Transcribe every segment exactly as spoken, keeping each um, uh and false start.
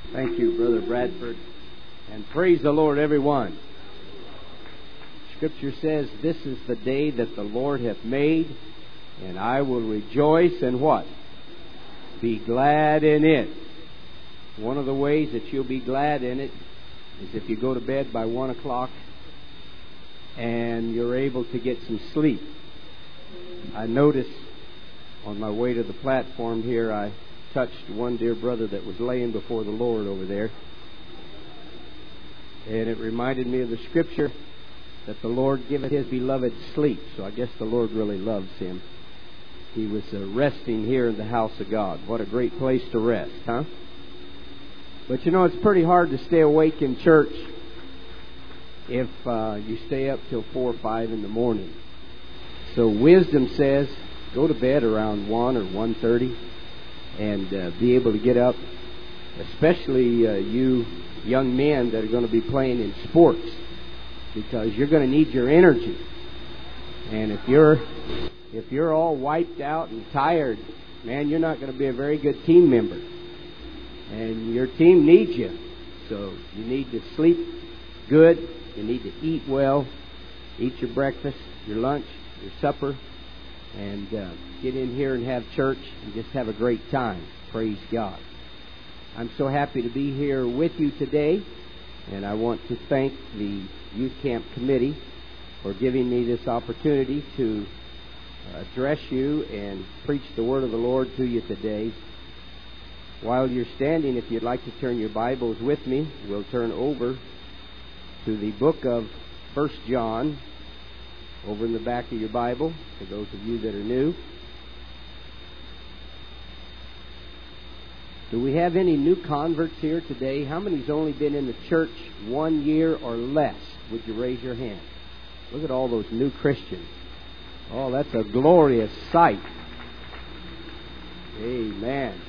Thank you, Brother Bradford. And praise the Lord, everyone. Scripture says, this is the day that the Lord hath made, and I will rejoice and what? Be glad in it. One of the ways that you'll be glad in it is if you go to bed by one o'clock and you're able to get some sleep. I noticed on my way to the platform here, I touched one dear brother that was laying before the Lord over there. And it reminded me of the scripture that the Lord giveth his beloved sleep. So I guess the Lord really loves him. He was uh, resting here in the house of God. What a great place to rest, huh? But you know, it's pretty hard to stay awake in church if uh, you stay up till four or five in the morning. So wisdom says, go to bed around one or one thirty and uh, be able to get up, especially uh, you young men that are going to be playing in sports, because you're going to need your energy. And if you're if you're all wiped out and tired, man, you're not going to be a very good team member. And your team needs you. So you need to sleep good. You need to eat well. Eat your breakfast, your lunch, your supper, and uh, get in here and have church and just have a great time. Praise God. I'm so happy to be here with you today, and I want to thank the Youth Camp Committee for giving me this opportunity to address you and preach the Word of the Lord to you today. While you're standing, if you'd like to turn your Bibles with me, we'll turn over to the book of First John, over in the back of your Bible, for those of you that are new. Do we have any new converts here today? How many's only been in the church one year or less? Would you raise your hand? Look at all those new Christians. Oh, that's a glorious sight. Amen.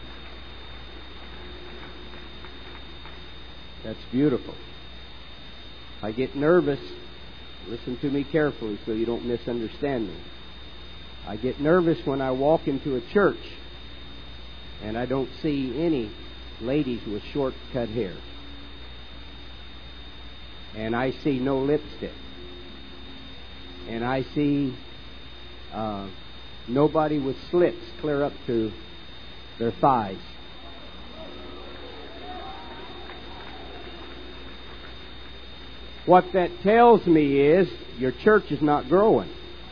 That's beautiful. I get nervous. Listen to me carefully so you don't misunderstand me. I get nervous when I walk into a church and I don't see any ladies with short cut hair. And I see no lipstick. And I see uh, nobody with slits clear up to their thighs. What that tells me is your church is not growing.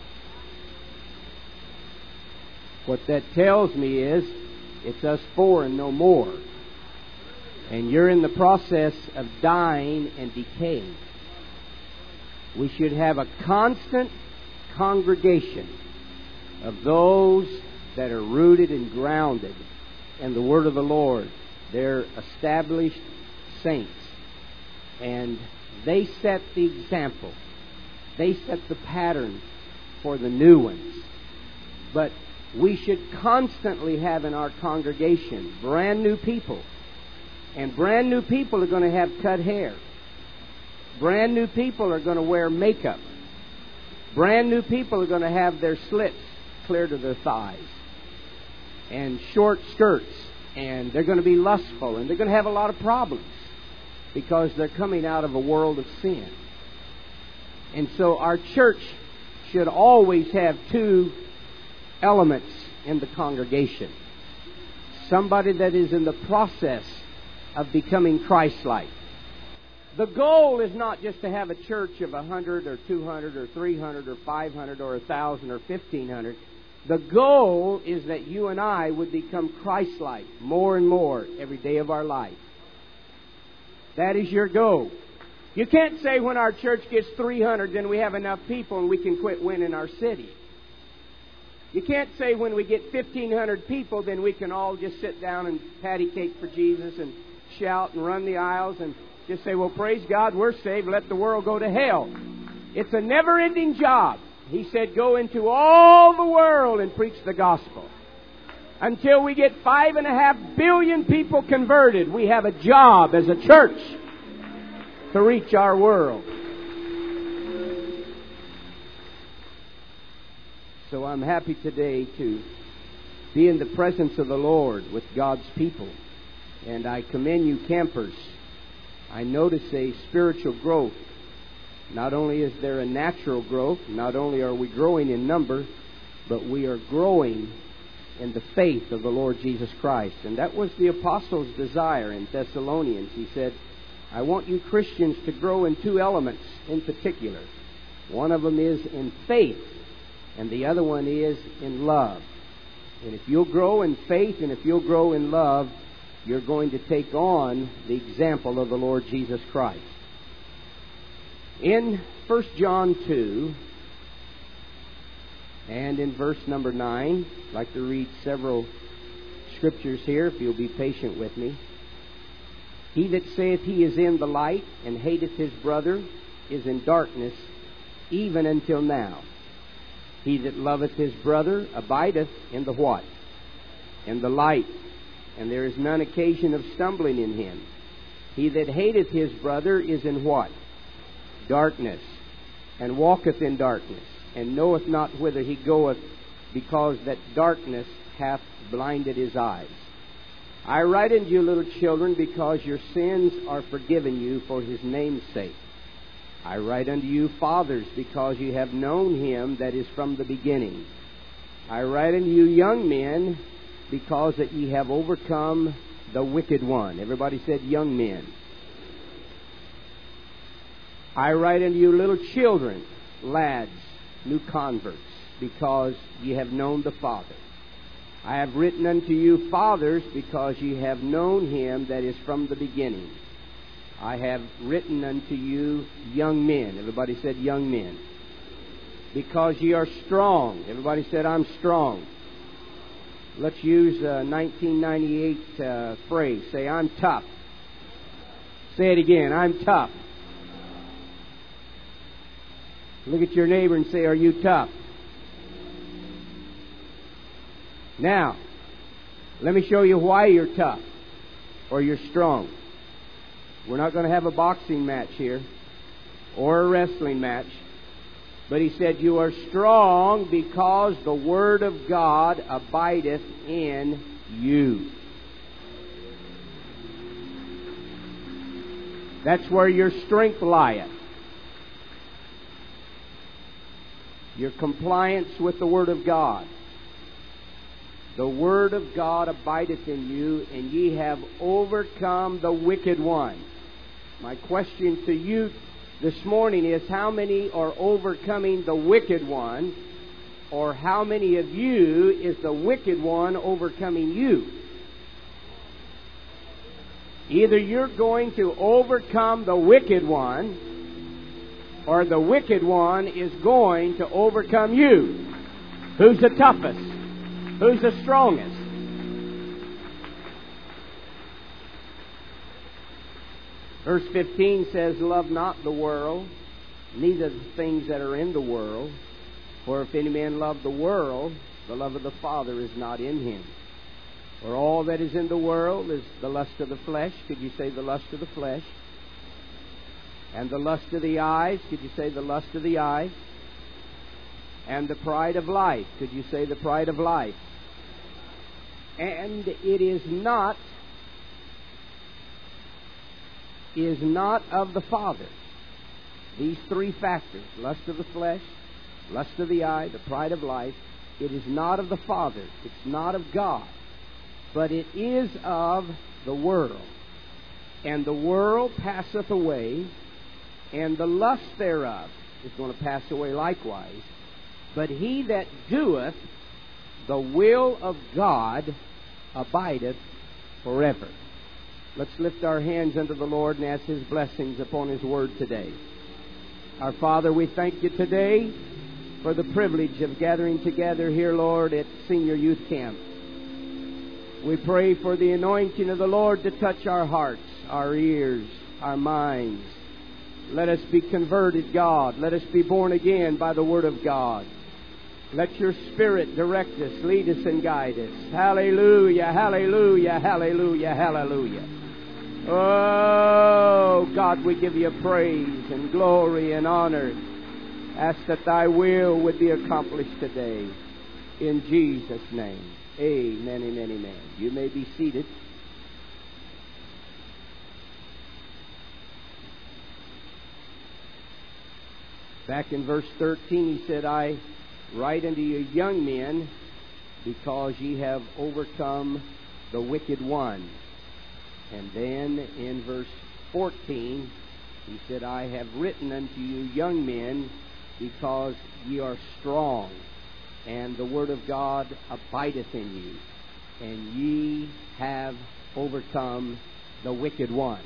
What that tells me is it's us four and no more. And you're in the process of dying and decaying. We should have a constant congregation of those that are rooted and grounded in the Word of the Lord. They're established saints. And they set the example. They set the pattern for the new ones. But we should constantly have in our congregation brand new people. And brand new people are going to have cut hair. Brand new people are going to wear makeup. Brand new people are going to have their slits clear to their thighs. And short skirts. And they're going to be lustful. And they're going to have a lot of problems, because they're coming out of a world of sin. And so our church should always have two elements in the congregation. Somebody that is in the process of becoming Christ-like. The goal is not just to have a church of one hundred or two hundred or three hundred or five hundred or one thousand or fifteen hundred. The goal is that you and I would become Christ-like more and more every day of our life. That is your goal. You can't say when our church gets three hundred, then we have enough people and we can quit winning our city. You can't say when we get fifteen hundred people, then we can all just sit down and patty cake for Jesus and shout and run the aisles and just say, well, praise God, we're saved, let the world go to hell. It's a never-ending job. He said, go into all the world and preach the gospel. Until we get five and a half billion people converted, we have a job as a church to reach our world. So I'm happy today to be in the presence of the Lord with God's people. And I commend you campers. I notice a spiritual growth. Not only is there a natural growth, not only are we growing in number, but we are growing in the faith of the Lord Jesus Christ. And that was the apostle's desire in Thessalonians. He said, I want you Christians to grow in two elements in particular. One of them is in faith, and the other one is in love. And if you'll grow in faith and if you'll grow in love, you're going to take on the example of the Lord Jesus Christ. In First John two, and in verse number nine, I'd like to read several scriptures here, if you'll be patient with me. He that saith he is in the light and hateth his brother is in darkness, even until now. He that loveth his brother abideth in the what? In the light, and there is none occasion of stumbling in him. He that hateth his brother is in what? Darkness, and walketh in darkness, and knoweth not whither he goeth, because that darkness hath blinded his eyes. I write unto you, little children, because your sins are forgiven you for his name's sake. I write unto you, fathers, because ye have known him that is from the beginning. I write unto you, young men, because that ye have overcome the wicked one. Everybody said, young men. I write unto you, little children, lads, new converts, because ye have known the Father. I have written unto you, fathers, because ye have known him that is from the beginning. I have written unto you, young men. Everybody said, young men. Because ye are strong. Everybody said, I'm strong. Let's use a nineteen ninety-eight uh, phrase. Say, I'm tough. Say it again, I'm tough. Look at your neighbor and say, are you tough? Now, let me show you why you're tough or you're strong. We're not going to have a boxing match here or a wrestling match. But he said, you are strong because the Word of God abideth in you. That's where your strength lieth. Your compliance with the Word of God. The Word of God abideth in you, and ye have overcome the wicked one. My question to you this morning is, how many are overcoming the wicked one, or how many of you is the wicked one overcoming you? Either you're going to overcome the wicked one, or the wicked one is going to overcome you. Who's the toughest? Who's the strongest? Verse fifteen says, love not the world, neither the things that are in the world. For if any man love the world, the love of the Father is not in him. For all that is in the world is the lust of the flesh. Could you say the lust of the flesh? And the lust of the eyes. Could you say the lust of the eyes? And the pride of life. Could you say the pride of life? And it is not is not of the Father. These three factors, lust of the flesh, lust of the eye, the pride of life, it is not of the Father. It's not of God. But it is of the world. And the world passeth away, and the lust thereof is going to pass away likewise. But he that doeth the will of God abideth forever. Let's lift our hands unto the Lord and ask His blessings upon His Word today. Our Father, we thank You today for the privilege of gathering together here, Lord, at Senior Youth Camp. We pray for the anointing of the Lord to touch our hearts, our ears, our minds. Let us be converted, God. Let us be born again by the Word of God. Let Your Spirit direct us, lead us, and guide us. Hallelujah, hallelujah, hallelujah, hallelujah. Oh, God, we give You praise and glory and honor. Ask that Thy will would be accomplished today. In Jesus' name, amen, amen, amen. You may be seated. Back in verse thirteen, he said, I write unto you young men, because ye have overcome the wicked one. And then in verse fourteen, he said, I have written unto you young men, because ye are strong, and the word of God abideth in you, and ye have overcome the wicked one.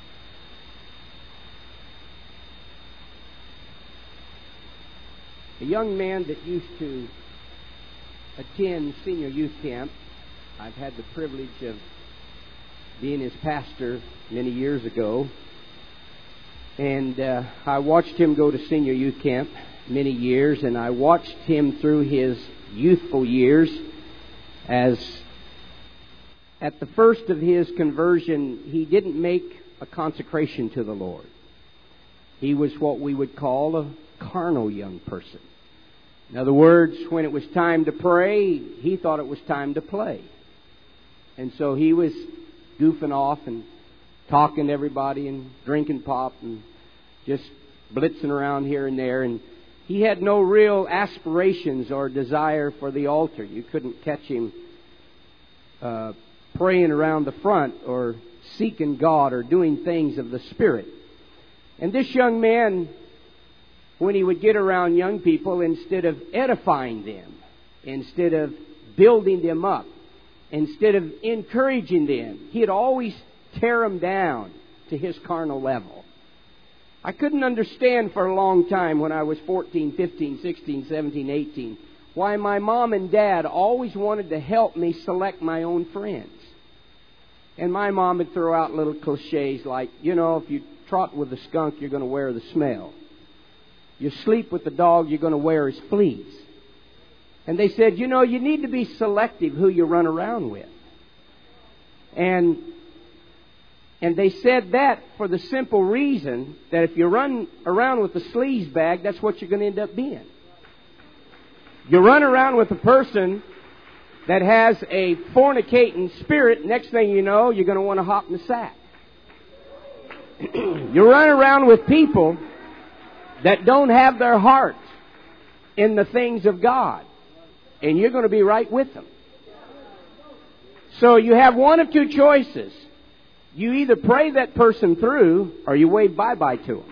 A young man that used to attend senior youth camp, I've had the privilege of being his pastor many years ago, and uh, I watched him go to senior youth camp many years, and I watched him through his youthful years as at the first of his conversion, he didn't make a consecration to the Lord. He was what we would call a carnal young person. In other words, when it was time to pray, he thought it was time to play. And so he was goofing off and talking to everybody and drinking pop and just blitzing around here and there. And he had no real aspirations or desire for the altar. You couldn't catch him uh, praying around the front or seeking God or doing things of the Spirit. And this young man, when he would get around young people, instead of edifying them, instead of building them up, instead of encouraging them, he'd always tear them down to his carnal level. I couldn't understand for a long time when I was fourteen, fifteen, sixteen, seventeen, eighteen, why my mom and dad always wanted to help me select my own friends. And my mom would throw out little cliches like, you know, if you trot with a skunk, you're going to wear the smell. You sleep with the dog, you're going to wear his fleas. And they said, you know, you need to be selective who you run around with. And and they said that for the simple reason that if you run around with a sleaze bag, that's what you're going to end up being. You run around with a person that has a fornicating spirit, next thing you know, you're going to want to hop in the sack. You run around with people that don't have their heart in the things of God, and you're going to be right with them. So you have one of two choices. You either pray that person through, or you wave bye-bye to them.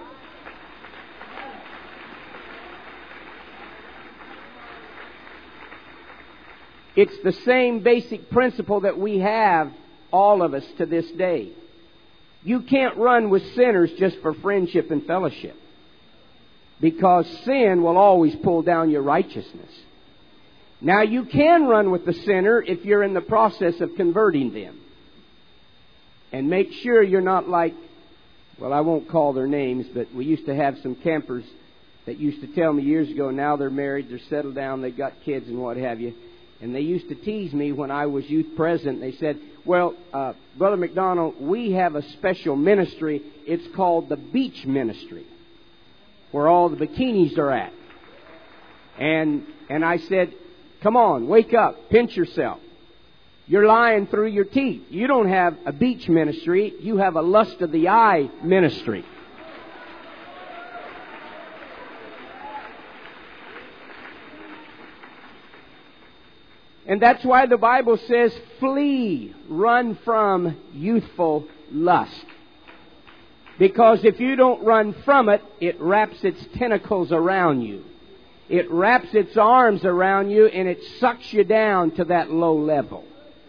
It's the same basic principle that we have, all of us, to this day. You can't run with sinners just for friendship and fellowship, because sin will always pull down your righteousness. Now, you can run with the sinner if you're in the process of converting them. And make sure you're not like, well, I won't call their names, but we used to have some campers that used to tell me years ago, now they're married, they're settled down, they've got kids and what have you. And they used to tease me when I was youth president. They said, well, uh, Brother McDonald, we have a special ministry. It's called the beach ministry, where all the bikinis are at. And and I said, come on, wake up, pinch yourself. You're lying through your teeth. You don't have a beach ministry. You have a lust of the eye ministry. And that's why the Bible says, flee, run from youthful lust. Because if you don't run from it, it wraps its tentacles around you. It wraps its arms around you, and it sucks you down to that low level.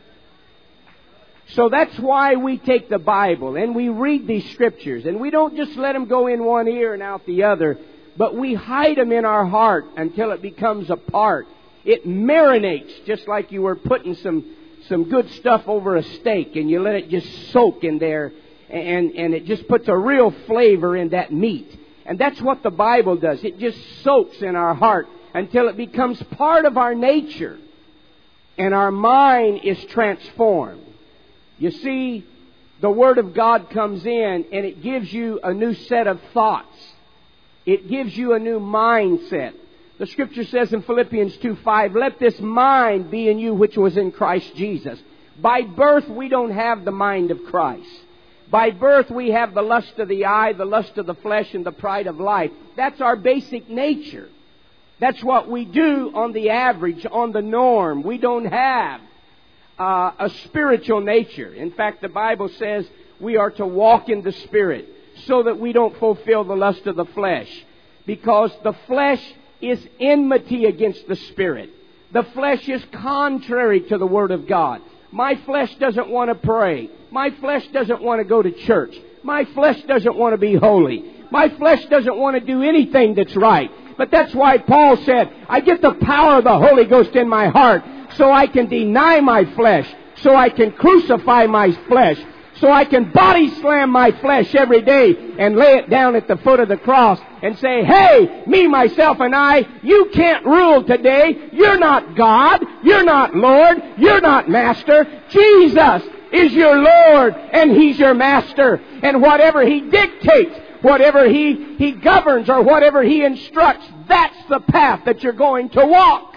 So that's why we take the Bible and we read these scriptures, and we don't just let them go in one ear and out the other, but we hide them in our heart until it becomes a part. It marinates, just like you were putting some some good stuff over a steak, and you let it just soak in there, and, and it just puts a real flavor in that meat. And that's what the Bible does. It just soaks in our heart until it becomes part of our nature, and our mind is transformed. You see, the Word of God comes in, and it gives you a new set of thoughts. It gives you a new mindset. The Scripture says in Philippians two five, let this mind be in you which was in Christ Jesus. By birth, we don't have the mind of Christ. By birth we have the lust of the eye, the lust of the flesh, and the pride of life. That's our basic nature. That's what we do on the average, on the norm. We don't have uh, a spiritual nature. In fact, the Bible says we are to walk in the Spirit so that we don't fulfill the lust of the flesh. Because the flesh is enmity against the Spirit. The flesh is contrary to the Word of God. My flesh doesn't want to pray. My flesh doesn't want to go to church. My flesh doesn't want to be holy. My flesh doesn't want to do anything that's right. But that's why Paul said, I get the power of the Holy Ghost in my heart so I can deny my flesh, so I can crucify my flesh, so I can body slam my flesh every day and lay it down at the foot of the cross and say, hey, me, myself, and I, you can't rule today. You're not God. You're not Lord. You're not Master. Jesus is your Lord and He's your Master. And whatever He dictates, whatever He, he governs or whatever He instructs, that's the path that you're going to walk.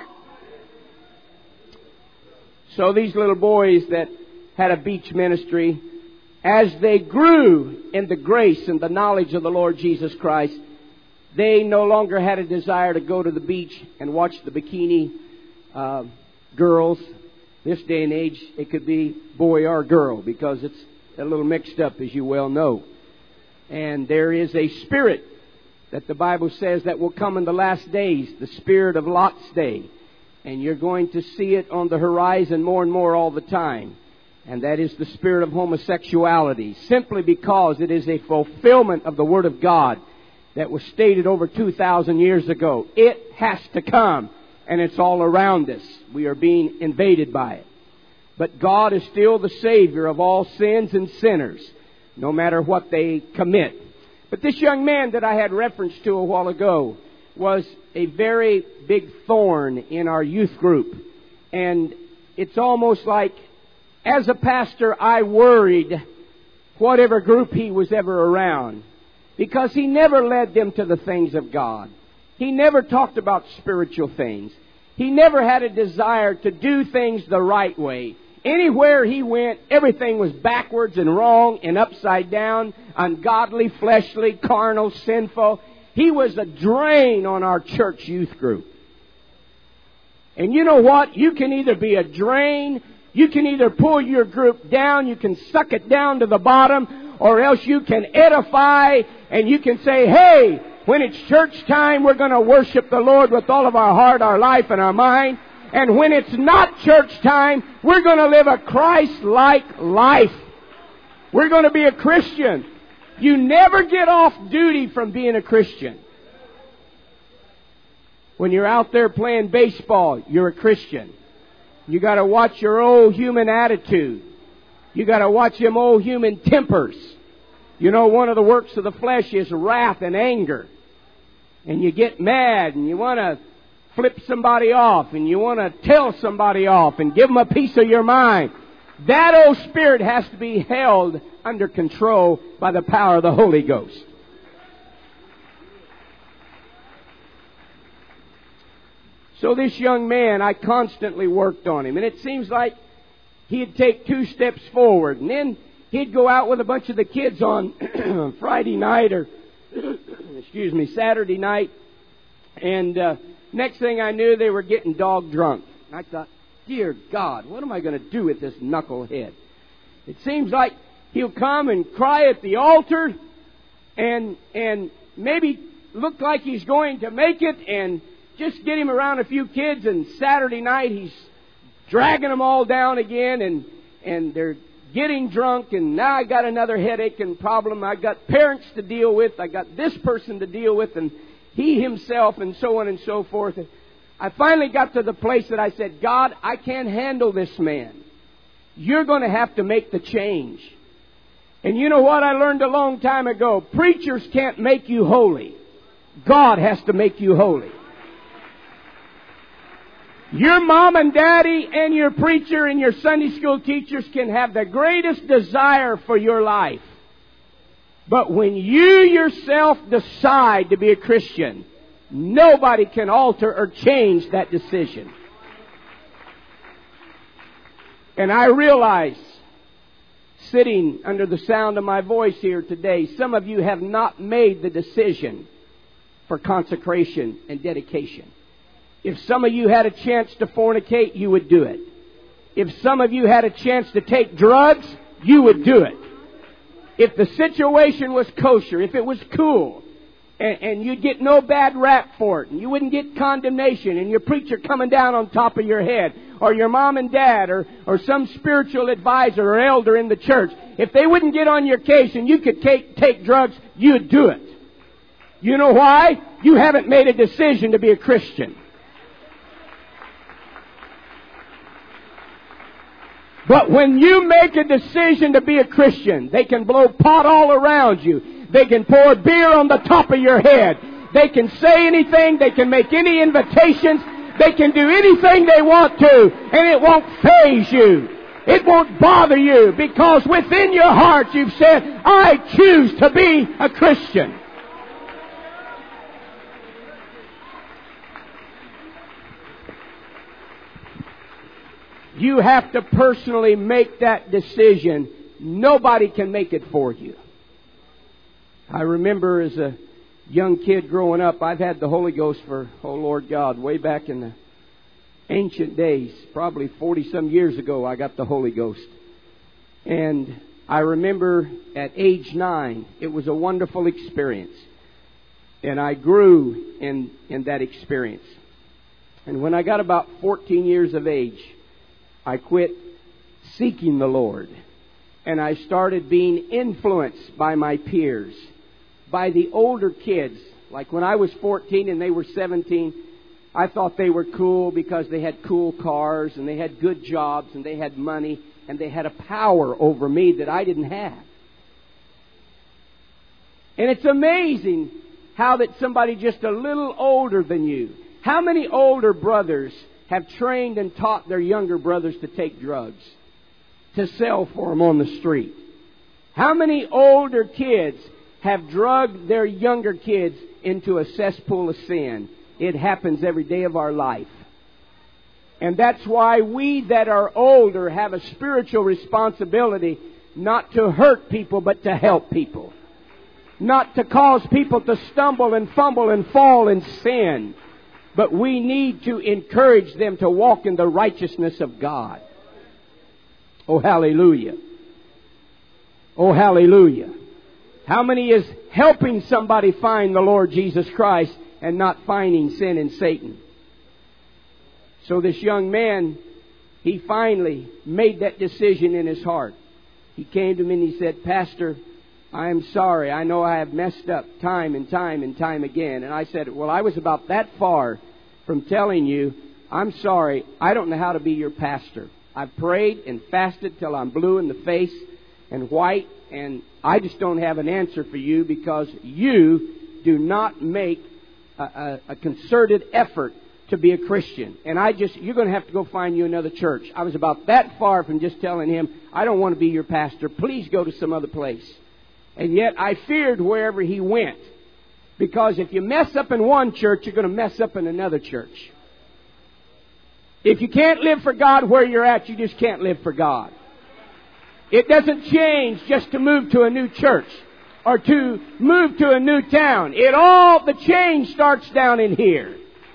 So these little boys that had a beach ministry, as they grew in the grace and the knowledge of the Lord Jesus Christ, they no longer had a desire to go to the beach and watch the bikini uh, girls. This day and age, it could be boy or girl because it's a little mixed up, as you well know. And there is a spirit that the Bible says that will come in the last days, the spirit of Lot's day. And you're going to see it on the horizon more and more all the time. And that is the spirit of homosexuality, simply because it is a fulfillment of the Word of God that was stated over two thousand years ago. It has to come, and it's all around us. We are being invaded by it. But God is still the Savior of all sins and sinners, no matter what they commit. But this young man that I had reference to a while ago was a very big thorn in our youth group. And it's almost like, as a pastor, I worried whatever group he was ever around, because he never led them to the things of God. He never talked about spiritual things. He never had a desire to do things the right way. Anywhere he went, everything was backwards and wrong and upside down, ungodly, fleshly, carnal, sinful. He was a drain on our church youth group. And you know what? You can either be a drain, you can either pull your group down, you can suck it down to the bottom, or else you can edify and you can say, hey, when it's church time, we're going to worship the Lord with all of our heart, our life, and our mind. And when it's not church time, we're going to live a Christ-like life. We're going to be a Christian. You never get off duty from being a Christian. When you're out there playing baseball, you're a Christian. You got to watch your old human attitude. You got to watch them old human tempers. You know, one of the works of the flesh is wrath and anger. And you get mad and you want to flip somebody off and you want to tell somebody off and give them a piece of your mind. That old spirit has to be held under control by the power of the Holy Ghost. So this young man, I constantly worked on him. And it seems like he'd take two steps forward. And then he'd go out with a bunch of the kids on Friday night or, excuse me, Saturday night. And uh, next thing I knew, they were getting dog drunk. And I thought, dear God, what am I going to do with this knucklehead? It seems like he'll come and cry at the altar and and maybe look like he's going to make it, and just get him around a few kids, and Saturday night he's dragging them all down again, and and they're getting drunk, and now I got another headache and problem. I got parents to deal with. I got this person to deal with, and he himself, and so on and so forth. And I finally got to the place that I said, God, I can't handle this man. You're going to have to make the change. And you know what I learned a long time ago? Preachers can't make you holy. God has to make you holy. Your mom and daddy and your preacher and your Sunday school teachers can have the greatest desire for your life. But when you yourself decide to be a Christian, nobody can alter or change that decision. And I realize sitting under the sound of my voice here today, some of you have not made the decision for consecration and dedication. If some of you had a chance to fornicate, you would do it. If some of you had a chance to take drugs, you would do it. If the situation was kosher, if it was cool, and, and you'd get no bad rap for it, and you wouldn't get condemnation, and your preacher coming down on top of your head, or your mom and dad, or, or some spiritual advisor or elder in the church, if they wouldn't get on your case and you could take, take drugs, you'd do it. You know why? You haven't made a decision to be a Christian. But when you make a decision to be a Christian, they can blow pot all around you. They can pour beer on the top of your head. They can say anything. They can make any invitations. They can do anything they want to. And it won't faze you. It won't bother you. Because within your heart you've said, I choose to be a Christian. You have to personally make that decision. Nobody can make it for you. I remember as a young kid growing up, I've had the Holy Ghost for, oh Lord God, way back in the ancient days. Probably forty-some years ago, I got the Holy Ghost. And I remember at age nine, it was a wonderful experience. And I grew in, in that experience. And when I got about fourteen years of age, I quit seeking the Lord. And I started being influenced by my peers, by the older kids. Like when I was fourteen and they were seventeen, I thought they were cool because they had cool cars and they had good jobs and they had money and they had a power over me that I didn't have. And it's amazing how that somebody just a little older than you, how many older brothers have trained and taught their younger brothers to take drugs, to sell for them on the street? How many older kids have drugged their younger kids into a cesspool of sin? It happens every day of our life. And that's why we that are older have a spiritual responsibility not to hurt people, but to help people. Not to cause people to stumble and fumble and fall in sin. But we need to encourage them to walk in the righteousness of God. Oh, hallelujah. Oh, hallelujah. How many is helping somebody find the Lord Jesus Christ and not finding sin and Satan? So this young man, he finally made that decision in his heart. He came to me and he said, Pastor, I am sorry. I know I have messed up time and time and time again. And I said, well, I was about that far from telling you, I'm sorry, I don't know how to be your pastor. I've prayed and fasted till I'm blue in the face and white, and I just don't have an answer for you because you do not make a, a, a concerted effort to be a Christian. And I just, you're going to have to go find you another church. I was about that far from just telling him, I don't want to be your pastor. Please go to some other place. And yet I feared wherever he went. Because if you mess up in one church, you're going to mess up in another church. If you can't live for God where you're at, you just can't live for God. It doesn't change just to move to a new church or to move to a new town. It all, the change starts down in here.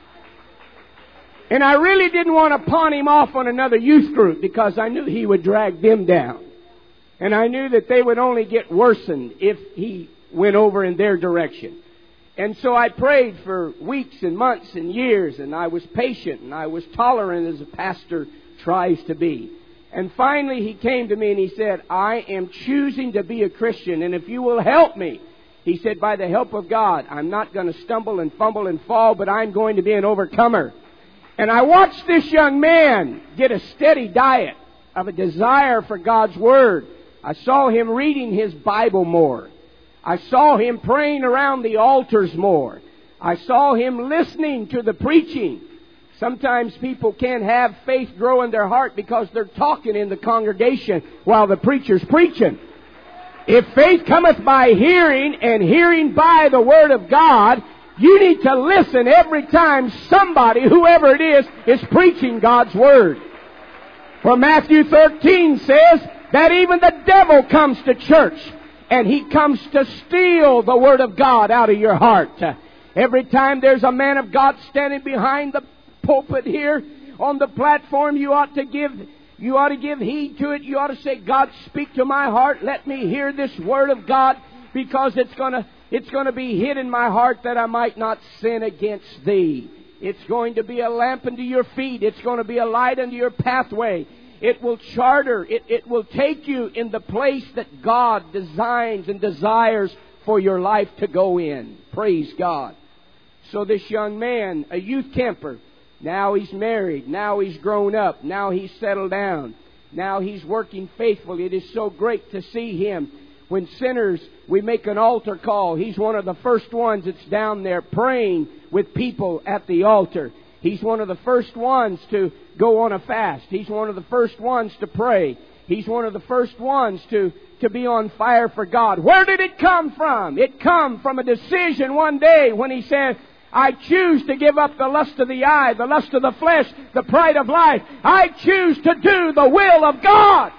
And I really didn't want to pawn him off on another youth group because I knew he would drag them down. And I knew that they would only get worsened if he went over in their direction. And so I prayed for weeks and months and years, and I was patient and I was tolerant as a pastor tries to be. And finally he came to me and he said, I am choosing to be a Christian, and if you will help me, he said, by the help of God, I'm not going to stumble and fumble and fall, but I'm going to be an overcomer. And I watched this young man get a steady diet of a desire for God's Word. I saw him reading his Bible more. I saw him praying around the altars more. I saw him listening to the preaching. Sometimes people can't have faith grow in their heart because they're talking in the congregation while the preacher's preaching. If faith cometh by hearing, and hearing by the Word of God, you need to listen every time somebody, whoever it is, is preaching God's Word. For Matthew thirteen says, that even the devil comes to church and he comes to steal the Word of God out of your heart. Every time there's a man of God standing behind the pulpit here on the platform, you ought to give you ought to give heed to it. You ought to say, God, speak to my heart. Let me hear this Word of God, because it's gonna it's gonna be hid in my heart that I might not sin against Thee. It's going to be a lamp unto your feet. It's going to be a light unto your pathway. It will charter. It, it will take you in the place that God designs and desires for your life to go in. Praise God. So this young man, a youth camper, now he's married. Now he's grown up. Now he's settled down. Now he's working faithfully. It is so great to see him. When sinners, we make an altar call, he's one of the first ones that's down there praying with people at the altar. He's one of the first ones to go on a fast. He's one of the first ones to pray. He's one of the first ones to, to be on fire for God. Where did it come from? It come from a decision one day when he said, I choose to give up the lust of the eye, the lust of the flesh, the pride of life. I choose to do the will of God.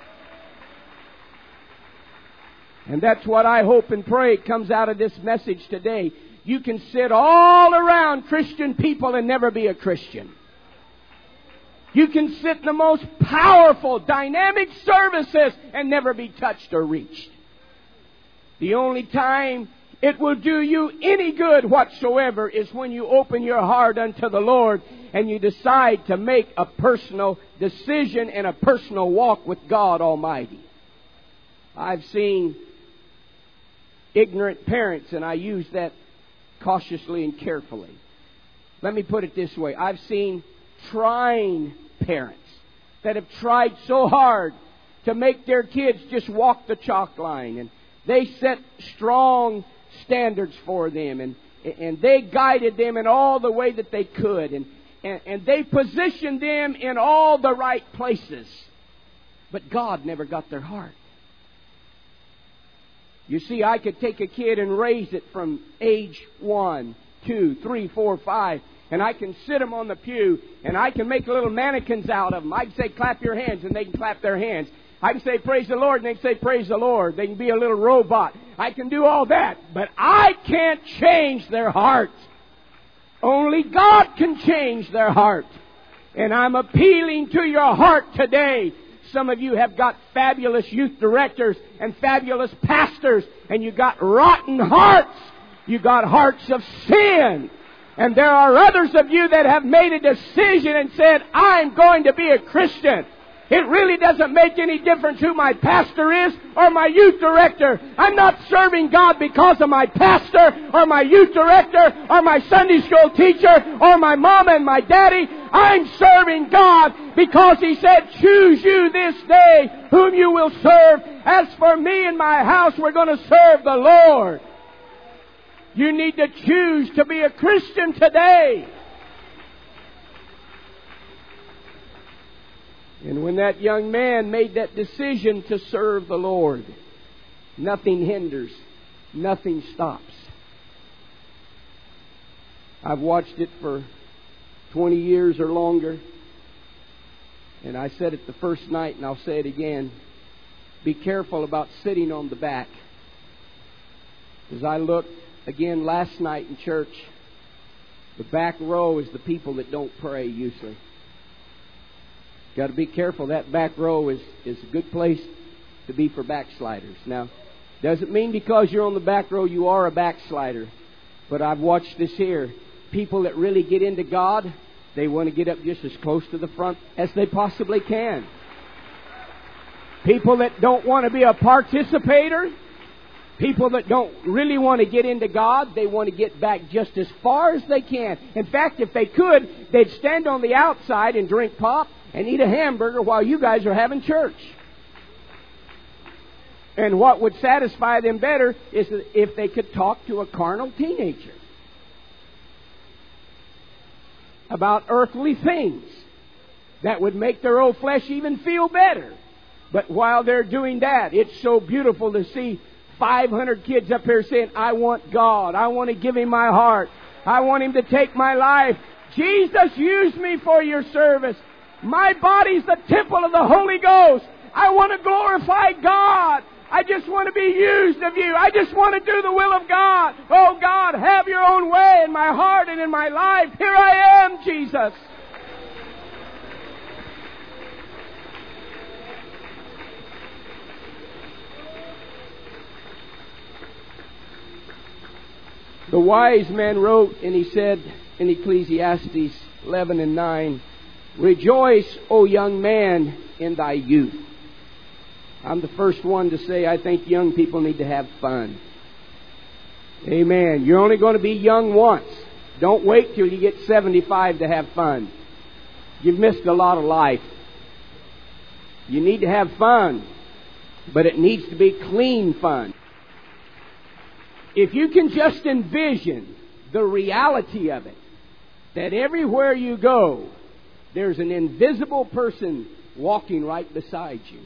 And that's what I hope and pray comes out of this message today. You can sit all around Christian people and never be a Christian. You can sit in the most powerful, dynamic services and never be touched or reached. The only time it will do you any good whatsoever is when you open your heart unto the Lord and you decide to make a personal decision and a personal walk with God Almighty. I've seen ignorant parents, and I use that cautiously and carefully. Let me put it this way. I've seen trying parents that have tried so hard to make their kids just walk the chalk line, and they set strong standards for them, and and they guided them in all the way that they could, and, and, and they positioned them in all the right places. But God never got their heart. You see, I could take a kid and raise it from age one, two, three, four, five, and I can sit them on the pew, and I can make little mannequins out of them. I can say, clap your hands, and they can clap their hands. I can say, praise the Lord, and they can say, praise the Lord. They can be a little robot. I can do all that, but I can't change their heart. Only God can change their heart. And I'm appealing to your heart today. Some of you have got fabulous youth directors and fabulous pastors, and you got rotten hearts. You got hearts of sin. And there are others of you that have made a decision and said, I'm going to be a Christian. It really doesn't make any difference who my pastor is or my youth director. I'm not serving God because of my pastor or my youth director or my Sunday school teacher or my mom and my daddy. I'm serving God because He said, choose you this day whom you will serve. As for me and my house, we're going to serve the Lord. You need to choose to be a Christian today. And when that young man made that decision to serve the Lord, nothing hinders, nothing stops. I've watched it for twenty years or longer. And I said it the first night, and I'll say it again. Be careful about sitting on the back. As I looked again last night in church, the back row is the people that don't pray usually. Got to be careful. That back row is, is a good place to be for backsliders. Now, doesn't mean because you're on the back row you are a backslider. But I've watched this here. People that really get into God, they want to get up just as close to the front as they possibly can. People that don't want to be a participator, people that don't really want to get into God, they want to get back just as far as they can. In fact, if they could, they'd stand on the outside and drink pop and eat a hamburger while you guys are having church. And what would satisfy them better is if they could talk to a carnal teenager about earthly things that would make their old flesh even feel better. But while they're doing that, it's so beautiful to see five hundred kids up here saying, I want God. I want to give Him my heart. I want Him to take my life. Jesus, use me for your service. My body's the temple of the Holy Ghost. I want to glorify God. I just want to be used of you. I just want to do the will of God. Oh God, have your own way in my heart and in my life. Here I am, Jesus. The wise man wrote, and he said in Ecclesiastes eleven and nine, "Rejoice, O young man, in thy youth." I'm the first one to say I think young people need to have fun. Amen. You're only going to be young once. Don't wait till you get seventy-five to have fun. You've missed a lot of life. You need to have fun, but it needs to be clean fun. If you can just envision the reality of it, that everywhere you go, there's an invisible person walking right beside you.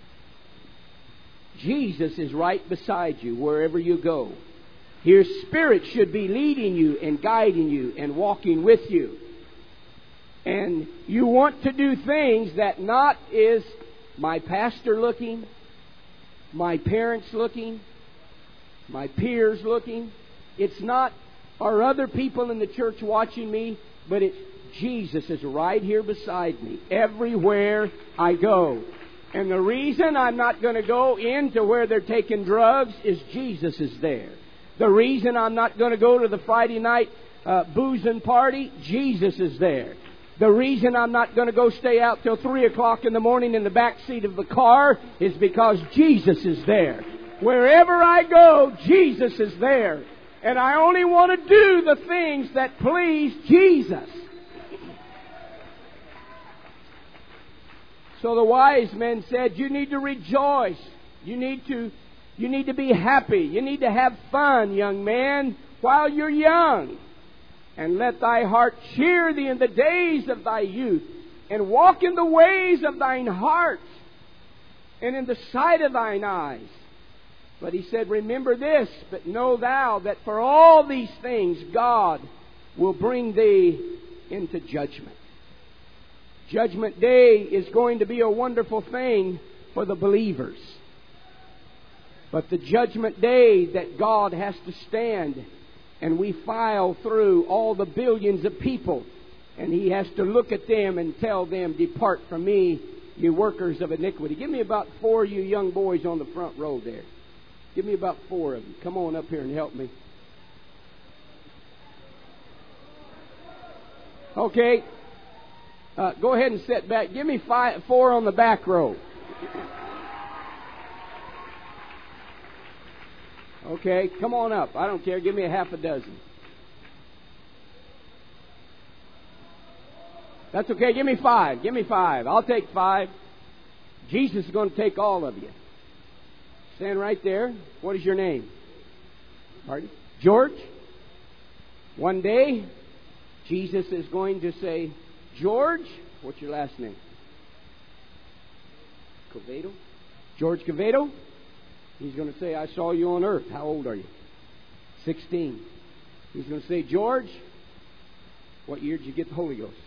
Jesus is right beside you wherever you go. His Spirit should be leading you and guiding you and walking with you. And you want to do things that not is my pastor looking, my parents looking, my peers looking. It's not are other people in the church watching me, but it's Jesus is right here beside me everywhere I go. And the reason I'm not going to go into where they're taking drugs is Jesus is there. The reason I'm not going to go to the Friday night uh, boozing party, Jesus is there. The reason I'm not going to go stay out till three o'clock in the morning in the back seat of the car is because Jesus is there. Wherever I go, Jesus is there. And I only want to do the things that please Jesus. So the wise men said, you need to rejoice. You need to, you need to be happy. You need to have fun, young man, while you're young. And let thy heart cheer thee in the days of thy youth. And walk in the ways of thine heart. And in the sight of thine eyes. But he said, remember this, but know thou that for all these things God will bring thee into judgment. Judgment Day is going to be a wonderful thing for the believers. But the Judgment Day that God has to stand and we file through all the billions of people and He has to look at them and tell them, depart from me, you workers of iniquity. Give me about four of you young boys on the front row there. Give me about four of them. Come on up here and help me. Okay. Uh, go ahead and sit back. Give me five, four on the back row. Okay, come on up. I don't care. Give me a half a dozen. That's okay. Give me five. Give me five. I'll take five. Jesus is going to take all of you. Stand right there. What is your name? Pardon? George? One day, Jesus is going to say, George, what's your last name? Covedo? George Covedo? He's going to say, I saw you on earth. How old are you? Sixteen. He's going to say, George, what year did you get the Holy Ghost?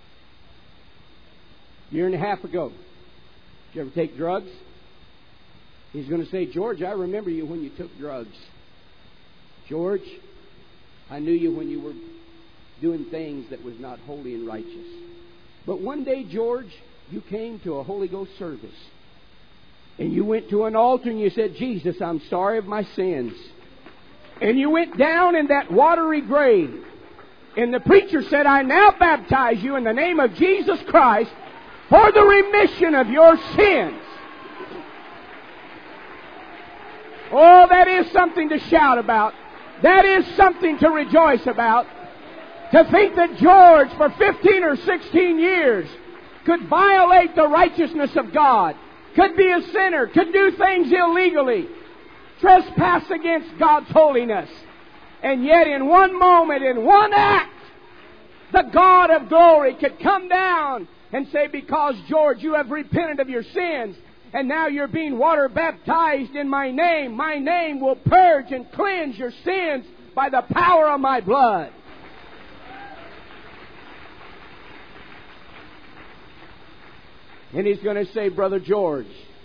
Year and a half ago. Did you ever take drugs? He's going to say, George, I remember you when you took drugs. George, I knew you when you were doing things that was not holy and righteous. But one day, George, you came to a Holy Ghost service. And you went to an altar and you said, Jesus, I'm sorry of my sins. And you went down in that watery grave. And the preacher said, I now baptize you in the name of Jesus Christ for the remission of your sins. Oh, that is something to shout about. That is something to rejoice about. To think that George, for fifteen or sixteen years, could violate the righteousness of God, could be a sinner, could do things illegally, trespass against God's holiness. And yet in one moment, in one act, the God of glory could come down and say, because, George, you have repented of your sins, and now you're being water baptized in my name. My name will purge and cleanse your sins by the power of my blood. And he's going to say, Brother George,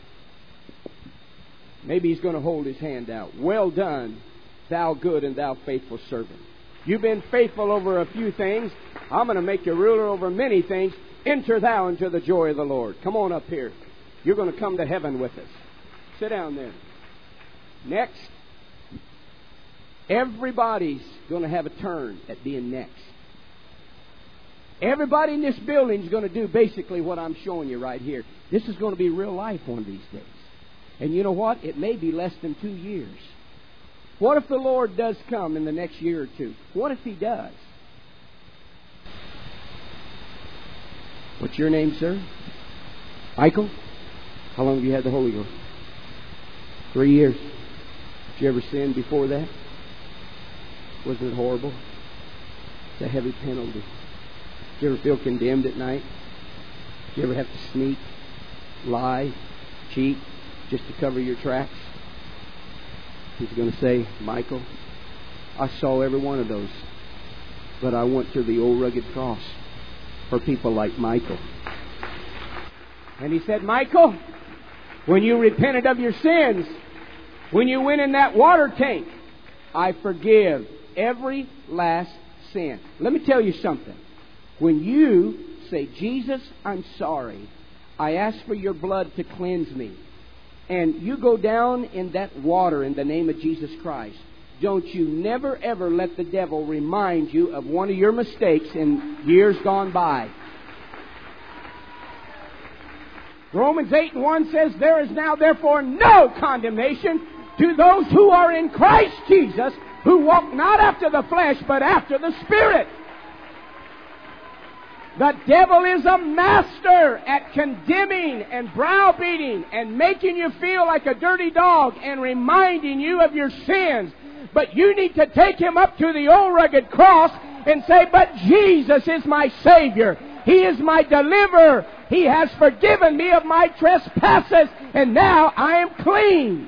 maybe he's going to hold his hand out. Well done, thou good and thou faithful servant. You've been faithful over a few things. I'm going to make you ruler over many things. Enter thou into the joy of the Lord. Come on up here. You're going to come to heaven with us. Sit down there. Next. Everybody's going to have a turn at being next. Everybody in this building is going to do basically what I'm showing you right here. This is going to be real life one of these days. And you know what? It may be less than two years. What if the Lord does come in the next year or two? What if He does? What's your name, sir? Michael? How long have you had the Holy Ghost? Three years. Did you ever sin before that? Wasn't it horrible? It's a heavy penalty. Did you ever feel condemned at night? Did you ever have to sneak, lie, cheat, just to cover your tracks? He's going to say, Michael, I saw every one of those, but I went to the old rugged cross for people like Michael. And he said, Michael, when you repented of your sins, when you went in that water tank, I forgive every last sin. Let me tell you something. When you say, Jesus, I'm sorry, I ask for your blood to cleanse me, and you go down in that water in the name of Jesus Christ, don't you never ever let the devil remind you of one of your mistakes in years gone by. Romans eight and one says, there is now therefore no condemnation to those who are in Christ Jesus, who walk not after the flesh, but after the Spirit. The devil is a master at condemning and browbeating and making you feel like a dirty dog and reminding you of your sins. But you need to take him up to the old rugged cross and say, but Jesus is my Savior. He is my deliverer. He has forgiven me of my trespasses, and now I am clean.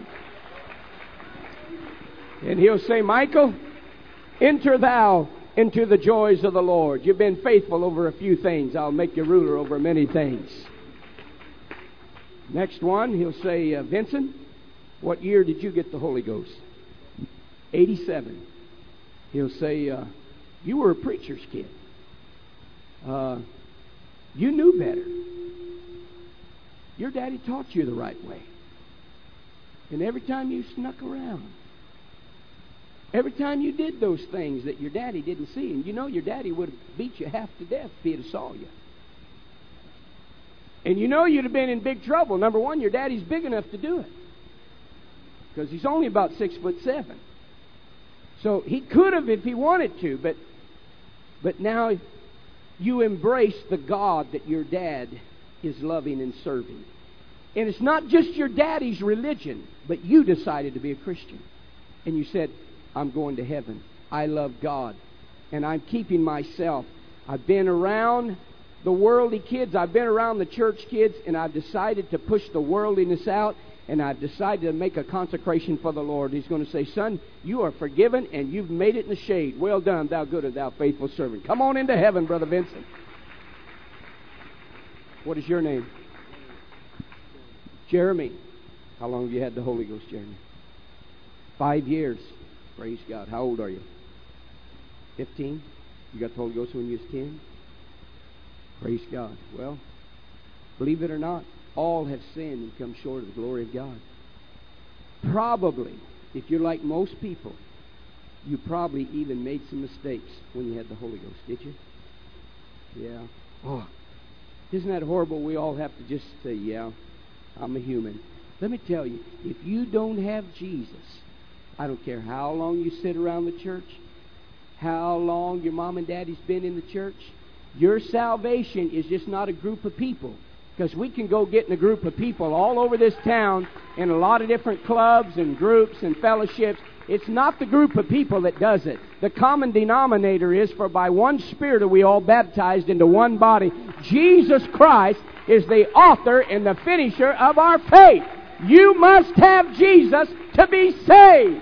And he'll say, Michael, enter thou into the joys of the Lord. You've been faithful over a few things. I'll make you ruler over many things. Next one, he'll say, uh, Vincent, what year did you get the Holy Ghost? eighty-seven. He'll say, uh, you were a preacher's kid. Uh, you knew better. Your daddy taught you the right way. And every time you snuck around, every time you did those things that your daddy didn't see, and you know your daddy would have beat you half to death if he'd have saw you. And you know you'd have been in big trouble. Number one, your daddy's big enough to do it, because he's only about six foot seven. So he could have if he wanted to, but but now you embrace the God that your dad is loving and serving. And it's not just your daddy's religion, but you decided to be a Christian. And you said, I'm going to heaven. I love God. And I'm keeping myself. I've been around the worldly kids. I've been around the church kids. And I've decided to push the worldliness out. And I've decided to make a consecration for the Lord. He's going to say, son, you are forgiven and you've made it in the shade. Well done, thou good and thou faithful servant. Come on into heaven, Brother Vincent. What is your name? Jeremy. How long have you had the Holy Ghost, Jeremy? Five years. Praise God. How old are you? Fifteen? You got the Holy Ghost when you was ten? Praise God. Well, believe it or not, all have sinned and come short of the glory of God. Probably, if you're like most people, you probably even made some mistakes when you had the Holy Ghost, did you? Yeah. Oh, isn't that horrible? We all have to just say, yeah, I'm a human. Let me tell you, if you don't have Jesus, I don't care how long you sit around the church, how long your mom and daddy's been in the church, your salvation is just not a group of people. Because we can go get in a group of people all over this town in a lot of different clubs and groups and fellowships. It's not the group of people that does it. The common denominator is, for by one Spirit are we all baptized into one body. Jesus Christ is the author and the finisher of our faith. You must have Jesus to be saved.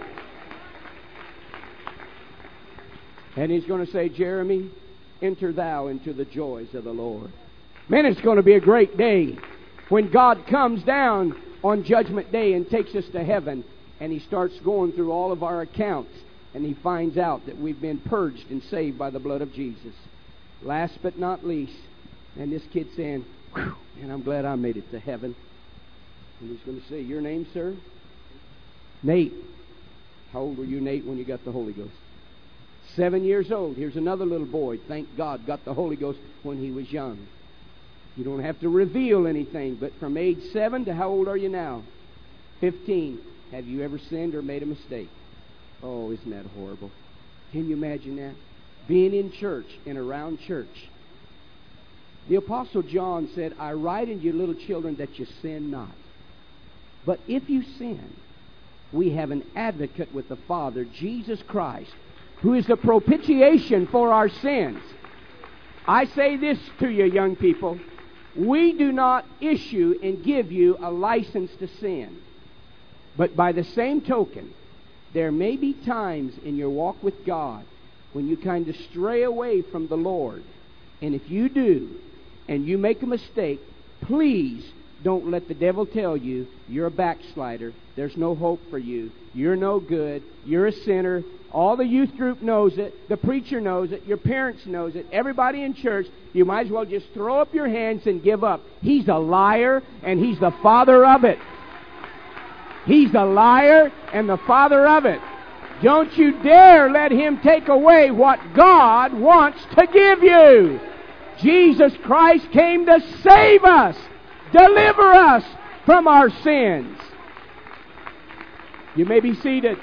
And he's going to say, Jeremy, enter thou into the joys of the Lord. Man, it's going to be a great day. When God comes down on Judgment Day and takes us to heaven, and He starts going through all of our accounts, and He finds out that we've been purged and saved by the blood of Jesus. Last but not least, and this kid saying, "Whew, and I'm glad I made it to heaven." And he's going to say, "Your name, sir?" "Nate." "How old were you, Nate, when you got the Holy Ghost?" Seven years old. Here's another little boy, thank God, got the Holy Ghost when he was young. You don't have to reveal anything, but from age seven to how old are you now? Fifteen. Have you ever sinned or made a mistake? Oh, isn't that horrible? Can you imagine that? Being in church and around church. The Apostle John said, "I write unto you, little children, that you sin not. But if you sin, we have an advocate with the Father, Jesus Christ, who is the propitiation for our sins." I say this to you, young people. We do not issue and give you a license to sin. But by the same token, there may be times in your walk with God when you kind of stray away from the Lord. And if you do, and you make a mistake, please don't let the devil tell you you're a backslider. There's no hope for you. You're no good. You're a sinner. All the youth group knows it. The preacher knows it. Your parents knows it. Everybody in church, you might as well just throw up your hands and give up. He's a liar, and he's the father of it. He's a liar and the father of it. Don't you dare let him take away what God wants to give you. Jesus Christ came to save us, deliver us from our sins. You may be seated.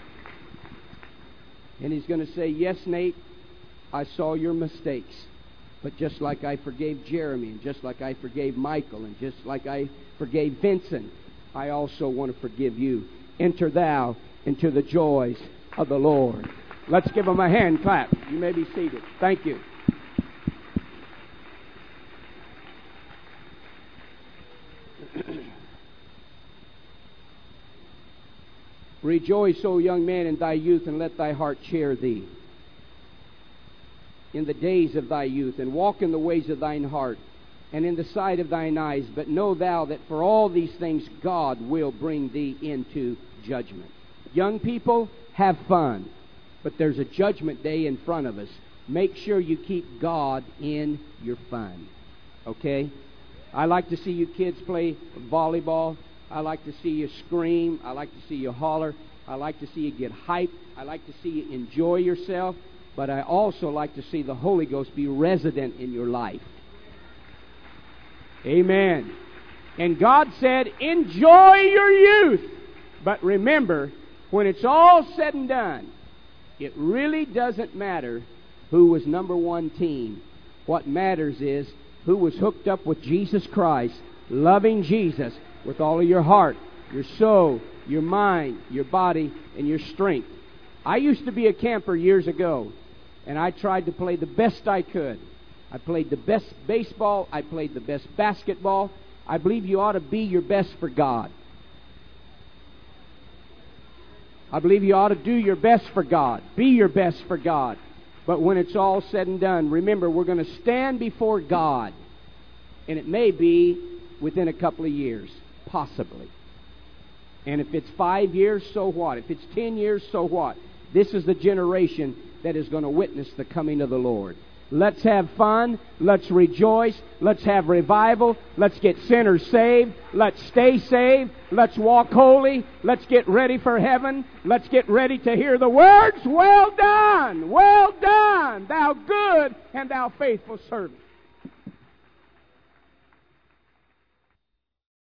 And he's going to say, "Yes, Nate, I saw your mistakes. But just like I forgave Jeremy, and just like I forgave Michael, and just like I forgave Vincent, I also want to forgive you. Enter thou into the joys of the Lord." Let's give him a hand clap. You may be seated. Thank you. "Rejoice, O young man, in thy youth, and let thy heart cheer thee in the days of thy youth, and walk in the ways of thine heart, and in the sight of thine eyes. But know thou that for all these things God will bring thee into judgment." Young people, have fun. But there's a judgment day in front of us. Make sure you keep God in your fun. Okay? I like to see you kids play volleyball. I like to see you scream. I like to see you holler. I like to see you get hyped. I like to see you enjoy yourself. But I also like to see the Holy Ghost be resident in your life. Amen. And God said, enjoy your youth. But remember, when it's all said and done, it really doesn't matter who was number one team. What matters is who was hooked up with Jesus Christ, loving Jesus with all of your heart, your soul, your mind, your body, and your strength. I used to be a camper years ago, and I tried to play the best I could. I played the best baseball. I played the best basketball. I believe you ought to be your best for God. I believe you ought to do your best for God. Be your best for God. But when it's all said and done, remember, we're going to stand before God. And it may be within a couple of years. Possibly. And if it's five years, so what? If it's ten years, so what? This is the generation that is going to witness the coming of the Lord. Let's have fun. Let's rejoice. Let's have revival. Let's get sinners saved. Let's stay saved. Let's walk holy. Let's get ready for heaven. Let's get ready to hear the words, well done, well done, thou good and thou faithful servant.